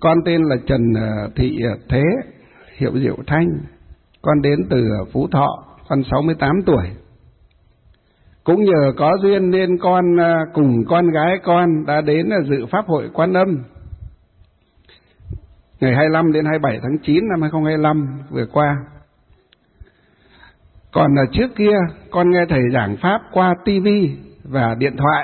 Con tên là Trần Thị Thế, hiệu Diệu Thanh. Con đến từ Phú Thọ, con 68 tuổi. Cũng nhờ có duyên nên con cùng con gái con đã đến dự Pháp hội Quan Âm ngày 25 đến 27 tháng 9 năm 2025 vừa qua. Còn trước kia con nghe thầy giảng Pháp qua TV và điện thoại.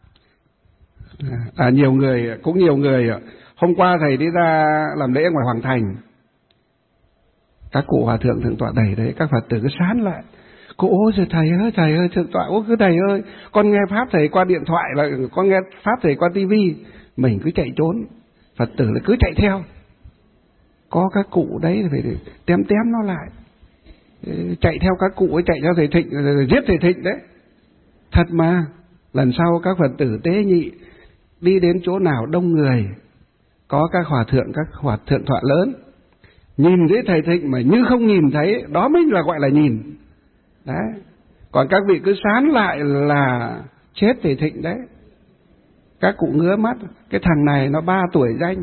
Nhiều người hôm qua thầy đi ra làm lễ ngoài Hoàng Thành, các cụ hòa thượng thượng tọa đầy đấy, các Phật tử cứ sán lại: cô ôi rồi thầy ơi thượng tọa, ôi cứ thầy ơi, con nghe Pháp thầy qua điện thoại, là con nghe Pháp thầy qua TV. Mình cứ chạy trốn, Phật tử là cứ chạy theo. Có các cụ đấy phải tém nó lại, chạy theo các cụ ấy, chạy theo thầy Thịnh, giết thầy Thịnh đấy. Thật mà, lần sau các Phật tử tế nhị đi đến chỗ nào đông người, có các hòa thượng tọa lớn, nhìn thấy thầy Thịnh mà như không nhìn thấy, đó mới là gọi là nhìn. Đấy. Còn các vị cứ sán lại là chết thầy Thịnh đấy. Các cụ ngứa mắt, cái thằng này nó 3 tuổi danh,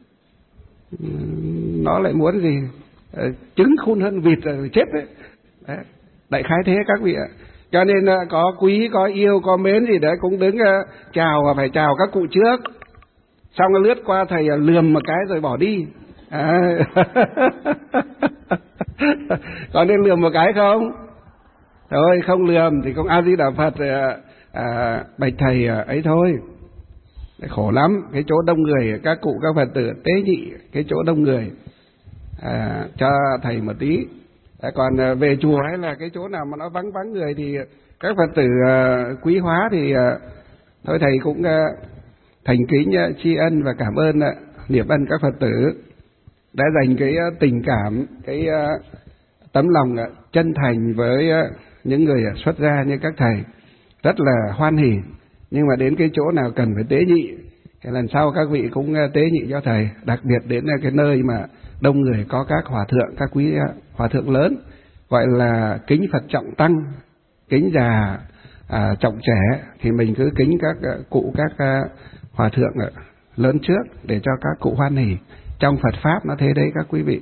nó lại muốn gì trứng khôn hơn vịt rồi chết đấy. Đấy. Đại khái thế các vị ạ. Cho nên có quý, có yêu, có mến gì đấy cũng đứng chào, và phải chào các cụ trước. Xong nó lướt qua thầy lườm một cái rồi bỏ đi. Có nên lườm một cái không? Thôi không lườm thì không A Di Đà Phật bạch thầy ấy thôi. Khổ lắm, cái chỗ đông người, các cụ các Phật tử tế nhị, cái chỗ đông người cho thầy một tí. Còn về chùa hay là cái chỗ nào mà nó vắng người thì các Phật tử quý hóa thì thôi thầy cũng thành kính tri ân và cảm ơn, niệm ân các Phật tử đã dành cái tình cảm, cái tấm lòng chân thành với những người xuất gia như các thầy, rất là hoan hỉ. Nhưng mà đến cái chỗ nào cần phải tế nhị thì lần sau các vị cũng tế nhị cho thầy, đặc biệt đến cái nơi mà đông người, có các hòa thượng, các quý hòa thượng lớn, gọi là kính Phật trọng tăng, kính già trọng trẻ, thì mình cứ kính các cụ, các hòa thượng lớn trước để cho các cụ hoan hỉ. Trong Phật Pháp nó thế đấy các quý vị.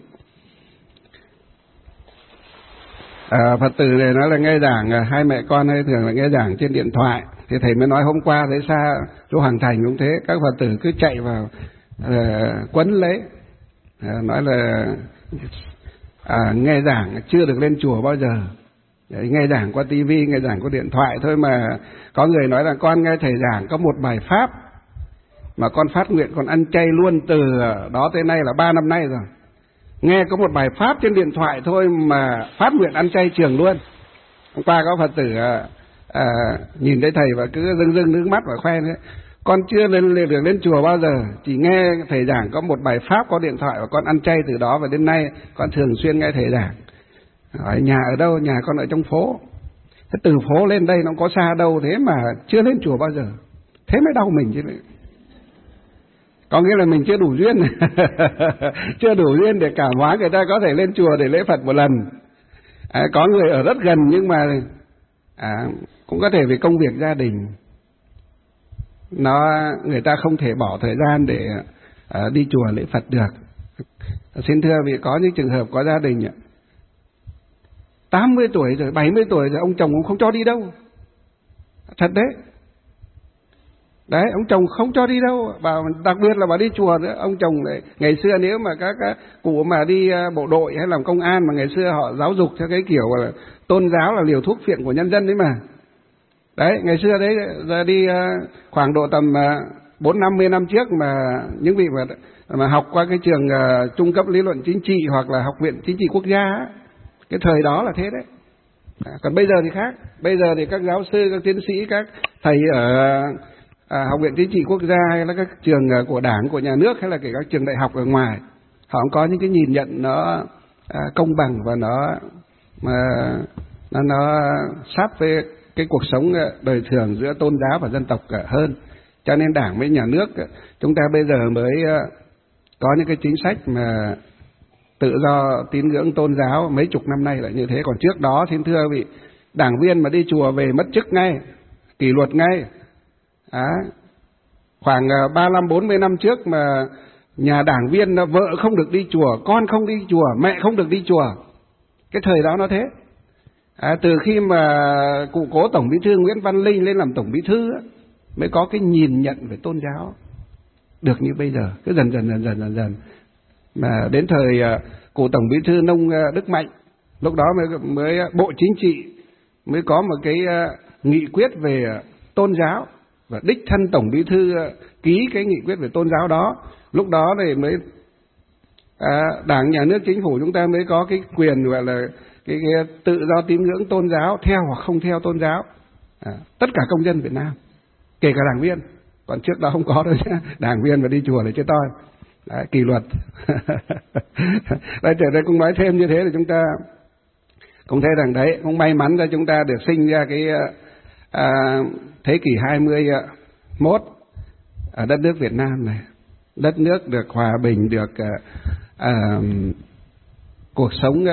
Phật tử này nói là nghe giảng, hai mẹ con hay thường là nghe giảng trên điện thoại. Thì thầy mới nói hôm qua thấy xa chỗ Hoàng Thành cũng thế, các Phật tử cứ chạy vào quấn lấy, nói là nghe giảng chưa được lên chùa bao giờ. Đấy, nghe giảng qua tivi, nghe giảng qua điện thoại thôi mà. Có người nói là con nghe thầy giảng có một bài Pháp mà con phát nguyện con ăn chay luôn từ đó tới nay là 3 năm nay rồi. Nghe có một bài Pháp trên điện thoại thôi mà phát nguyện ăn chay trường luôn. Hôm qua có Phật tử nhìn thấy thầy và cứ rưng nước mắt và khoe nữa: con chưa được lên chùa bao giờ, chỉ nghe thầy giảng có một bài Pháp có điện thoại và con ăn chay từ đó, và đến nay con thường xuyên nghe thầy giảng. Hỏi nhà ở đâu? Nhà con ở trong phố. Thế từ phố lên đây nó có xa đâu, thế mà chưa lên chùa bao giờ. Thế mới đau mình chứ. Có nghĩa là mình chưa đủ duyên. Chưa đủ duyên để cảm hóa người ta có thể lên chùa để lễ Phật một lần. Có người ở rất gần nhưng mà cũng có thể vì công việc gia đình, người ta không thể bỏ thời gian để đi chùa lễ Phật được. Xin thưa vì có những trường hợp có gia đình 80 tuổi rồi, 70 tuổi rồi, ông chồng cũng không cho đi đâu. Thật đấy. Đấy, ông chồng không cho đi đâu, đặc biệt là bà đi chùa nữa. Ông chồng đấy, ngày xưa nếu mà các cụ mà đi bộ đội hay làm công an, mà ngày xưa họ giáo dục theo cái kiểu là tôn giáo là liều thuốc phiện của nhân dân đấy mà. Đấy, ngày xưa đấy, giờ đi khoảng độ tầm 40-50 năm trước mà những vị mà học qua cái trường trung cấp lý luận chính trị hoặc là học viện chính trị quốc gia á, cái thời đó là thế đấy. Còn bây giờ thì khác. Bây giờ thì các giáo sư, các tiến sĩ, các thầy ở học viện chính trị quốc gia hay là các trường của Đảng, của nhà nước, hay là kể các trường đại học ở ngoài, họ cũng có những cái nhìn nhận nó công bằng và nó sát với cái cuộc sống đời thường giữa tôn giáo và dân tộc hơn. Cho nên Đảng với nhà nước chúng ta bây giờ mới có những cái chính sách mà tự do tín ngưỡng tôn giáo mấy chục năm nay là như thế. Còn trước đó xin thưa vị, đảng viên mà đi chùa về mất chức ngay, kỷ luật ngay. Khoảng 35-40 năm trước mà nhà đảng viên là vợ không được đi chùa, con không đi chùa, mẹ không được đi chùa. Cái thời đó nó thế. Từ khi mà cụ cố Tổng Bí thư Nguyễn Văn Linh lên làm Tổng Bí thư mới có cái nhìn nhận về tôn giáo được như bây giờ, cứ dần dần. Mà đến thời cụ Tổng Bí thư Nông Đức Mạnh, lúc đó mới Bộ Chính trị mới có một cái nghị quyết về tôn giáo, và đích thân Tổng Bí thư ký cái nghị quyết về tôn giáo đó. Lúc đó thì mới Đảng, Nhà nước, Chính phủ chúng ta mới có cái quyền gọi là cái tự do tín ngưỡng tôn giáo, theo hoặc không theo tôn giáo. Tất cả công dân Việt Nam, kể cả đảng viên. Còn trước đó không có đâu nhé, đảng viên mà đi chùa là chết toi. Đấy, kỷ luật. Đây, đây cũng nói thêm như thế là chúng ta cũng thấy rằng đấy, cũng may mắn cho chúng ta được sinh ra cái thế kỷ 21 ở đất nước Việt Nam này. Đất nước được hòa bình, được cuộc sống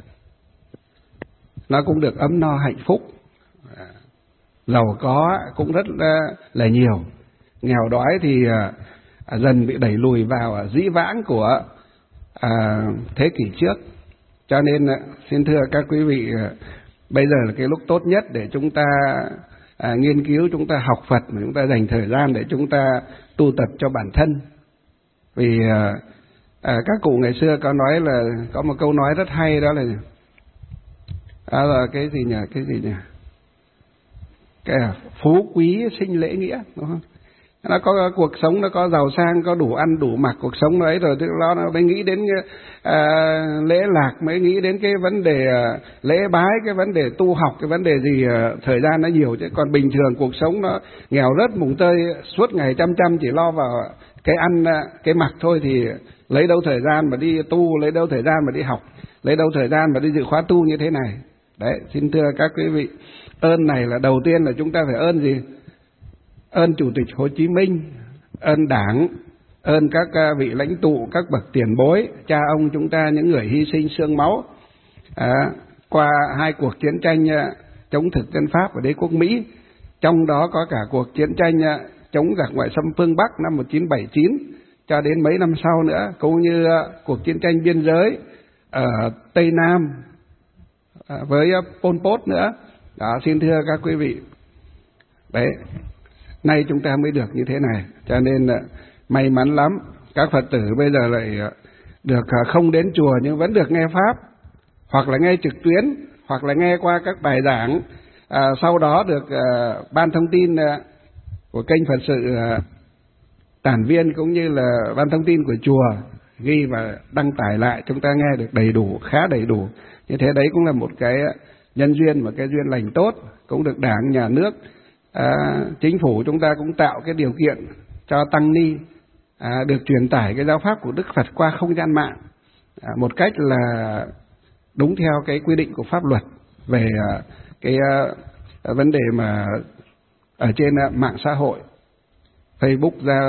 nó cũng được ấm no hạnh phúc, giàu có cũng rất là nhiều, nghèo đói thì dần bị đẩy lùi vào dĩ vãng của thế kỷ trước. Cho nên xin thưa các quý vị, bây giờ là cái lúc tốt nhất để chúng ta nghiên cứu, chúng ta học Phật, chúng ta dành thời gian để chúng ta tu tập cho bản thân. Vì các cụ ngày xưa có nói là, có một câu nói rất hay, đó là cái gì nhỉ? Cái phú quý sinh lễ nghĩa, đúng không? Nó có cuộc sống, nó có giàu sang, có đủ ăn đủ mặc, cuộc sống đấy rồi nó mới nghĩ đến lễ lạc, mới nghĩ đến cái vấn đề lễ bái, cái vấn đề tu học, cái vấn đề gì thời gian nó nhiều. Chứ còn bình thường cuộc sống nó nghèo rớt mùng tơi, suốt ngày chăm chỉ lo vào cái ăn cái mặc thôi, thì lấy đâu thời gian mà đi tu, lấy đâu thời gian mà đi học, lấy đâu thời gian mà đi dự khóa tu như thế này. Đấy, xin thưa các quý vị, ơn này là đầu tiên là chúng ta phải ơn gì? Ơn Chủ tịch Hồ Chí Minh, ơn Đảng, ơn các vị lãnh tụ, các bậc tiền bối, cha ông chúng ta, những người hy sinh xương máu qua hai cuộc chiến tranh chống thực dân Pháp và đế quốc Mỹ, trong đó có cả cuộc chiến tranh chống giặc ngoại xâm phương Bắc năm 1979 cho đến mấy năm sau nữa, cũng như cuộc chiến tranh biên giới ở Tây Nam với Pol Pot nữa. Đó, xin thưa các quý vị, đấy, nay chúng ta mới được như thế này, cho nên may mắn lắm. Các Phật tử bây giờ lại được không đến chùa nhưng vẫn được nghe Pháp, hoặc là nghe trực tuyến, hoặc là nghe qua các bài giảng, sau đó được ban thông tin của kênh Phật sự Tản Viên cũng như là ban thông tin của chùa ghi và đăng tải lại, chúng ta nghe được đầy đủ, khá đầy đủ. Như thế đấy cũng là một cái nhân duyên và cái duyên lành tốt, cũng được Đảng, Nhà nước, Chính phủ chúng ta cũng tạo cái điều kiện cho tăng ni được truyền tải cái giáo pháp của Đức Phật qua không gian mạng một cách là đúng theo cái quy định của pháp luật về cái vấn đề mà ở trên mạng xã hội, Facebook,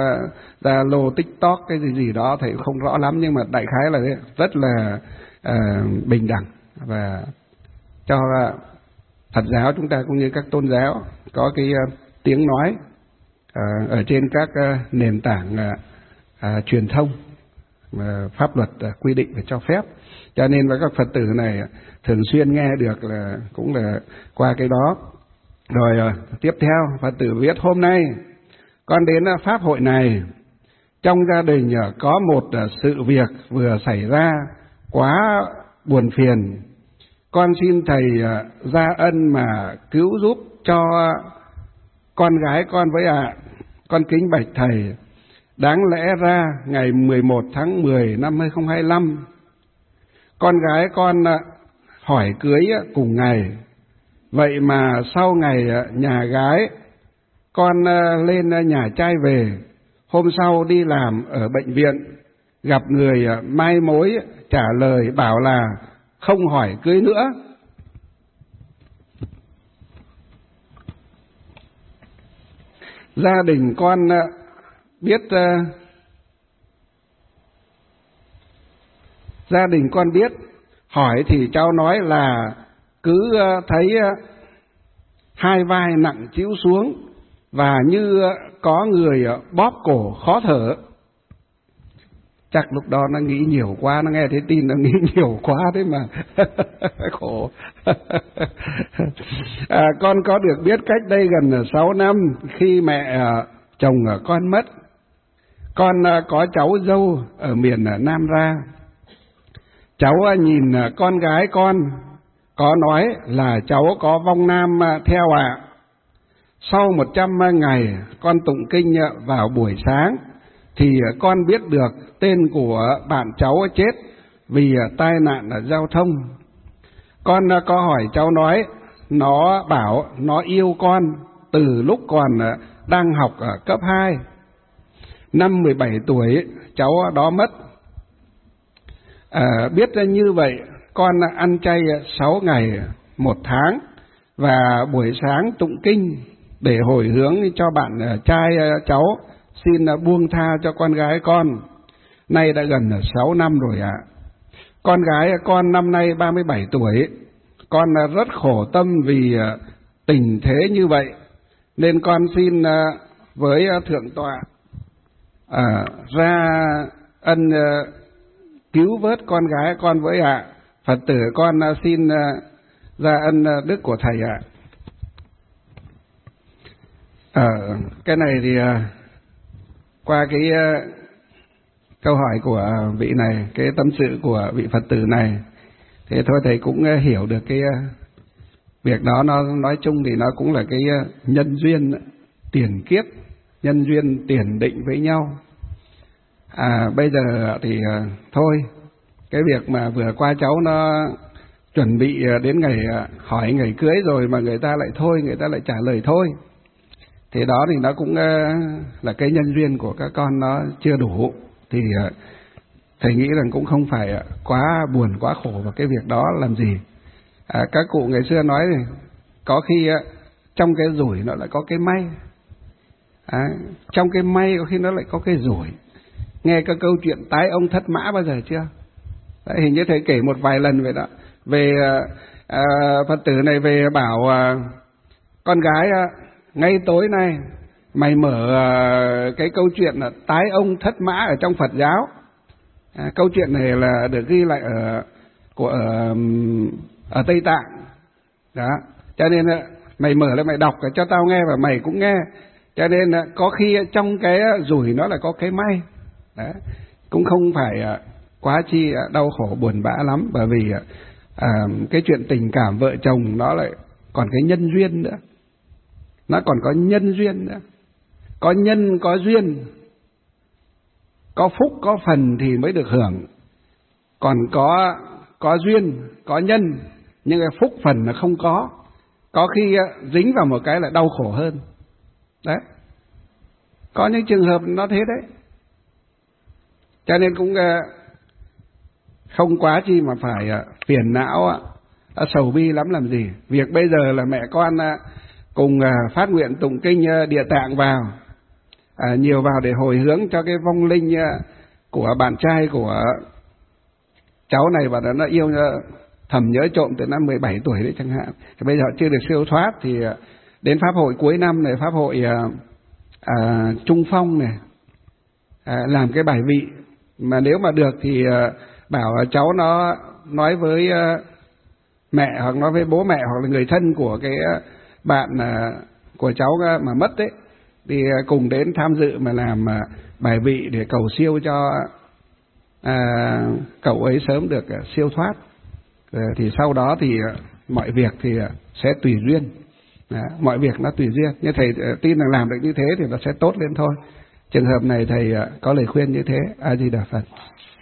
Zalo, TikTok, cái gì đó thầy không rõ lắm, nhưng mà đại khái là rất là bình đẳng, và cho Phật giáo chúng ta cũng như các tôn giáo có cái tiếng nói ở trên các nền tảng truyền thông mà pháp luật quy định và cho phép. Cho nên với các Phật tử này thường xuyên nghe được là cũng là qua cái đó. Rồi tiếp theo Phật tử viết: hôm nay con đến pháp hội này, trong gia đình có một sự việc vừa xảy ra quá buồn phiền. Con xin thầy gia ân mà cứu giúp cho con gái con với ạ. Con kính bạch thầy, đáng lẽ ra ngày 11 tháng 10 năm 2025, con gái con hỏi cưới cùng ngày. Vậy mà sau ngày nhà gái con lên nhà trai về, hôm sau đi làm ở bệnh viện, gặp người mai mối trả lời bảo là không hỏi cưới nữa. Gia đình con biết hỏi thì cháu nói là cứ thấy hai vai nặng trĩu xuống và như có người bóp cổ khó thở. Chắc lúc đó nó nghĩ nhiều quá, nó nghe thấy tin nó nghĩ nhiều quá thế mà khổ. Con có được biết cách đây gần 6 năm khi mẹ chồng con mất, con có cháu dâu ở miền Nam ra. Cháu nhìn con gái con có nói là cháu có vong nam theo ạ. Sau 100 ngày con tụng kinh vào buổi sáng thì con biết được tên của bạn cháu chết vì tai nạn giao thông. Con có hỏi cháu nói, nó bảo nó yêu con từ lúc còn đang học ở cấp 2. Năm 17 tuổi cháu đó mất. Biết như vậy con ăn chay 6 ngày 1 tháng và buổi sáng tụng kinh để hồi hướng cho bạn trai cháu xin buông tha cho con gái con. Nay đã gần 6 năm rồi ạ. Con gái con năm nay 37 tuổi. Con rất khổ tâm vì tình thế như vậy, nên con xin với Thượng Tọa ra ân cứu vớt con gái con với ạ. Phật tử con xin ra ân đức của thầy ạ. Cái này thì qua cái câu hỏi của vị này, cái tâm sự của vị Phật tử này, thì thôi thầy cũng hiểu được cái việc đó. Nó nói chung thì nó cũng là cái nhân duyên tiền kiếp, nhân duyên tiền định với nhau. Bây giờ thì thôi, cái việc mà vừa qua cháu nó chuẩn bị đến ngày hỏi ngày cưới rồi mà người ta lại thôi, người ta lại trả lời thôi, thì đó thì nó cũng là cái nhân duyên của các con nó chưa đủ. Thì thầy nghĩ rằng cũng không phải quá buồn quá khổ vào cái việc đó làm gì. Các cụ ngày xưa nói thì có khi trong cái rủi nó lại có cái may, trong cái may có khi nó lại có cái rủi. Nghe cái câu chuyện tái ông thất mã bao giờ chưa? Đấy, hình như thầy kể một vài lần vậy đó. Về Phật tử này về bảo con gái ngay tối nay mày mở cái câu chuyện là tái ông thất mã ở trong Phật giáo. Câu chuyện này là được ghi lại ở Tây Tạng đó, cho nên mày mở lại mày đọc cho tao nghe và mày cũng nghe. Cho nên có khi trong cái rủi nó là có cái may đó. Cũng không phải quá chi đau khổ buồn bã lắm, bởi vì cái chuyện tình cảm vợ chồng nó lại còn cái nhân duyên nữa. Nó còn có nhân duyên nữa. Có nhân có duyên, có phúc có phần thì mới được hưởng. Còn có duyên, có nhân, nhưng cái phúc phần là không có. Có khi dính vào một cái là đau khổ hơn. Đấy. Có những trường hợp nó thế đấy. Cho nên cũng không quá chi mà phải phiền não, sầu bi lắm làm gì. Việc bây giờ là mẹ con cùng phát nguyện tụng kinh Địa Tạng vào, nhiều vào để hồi hướng cho cái vong linh của bạn trai của cháu này, và nó yêu thầm nhớ trộm từ năm 17 tuổi đấy chẳng hạn. Thì bây giờ chưa được siêu thoát, thì đến pháp hội cuối năm này, pháp hội Trung Phong này, làm cái bài vị mà nếu mà được thì bảo cháu nó nói với mẹ hoặc nói với bố mẹ hoặc là người thân của cái bạn của cháu mà mất đấy, thì cùng đến tham dự mà làm bài vị để cầu siêu cho cậu ấy sớm được siêu thoát. Thì sau đó thì mọi việc thì sẽ tùy duyên. Mọi việc nó tùy duyên. Nhưng thầy tin rằng làm được như thế thì nó sẽ tốt lên thôi. Trường hợp này thầy có lời khuyên như thế. A Di Đà Phật.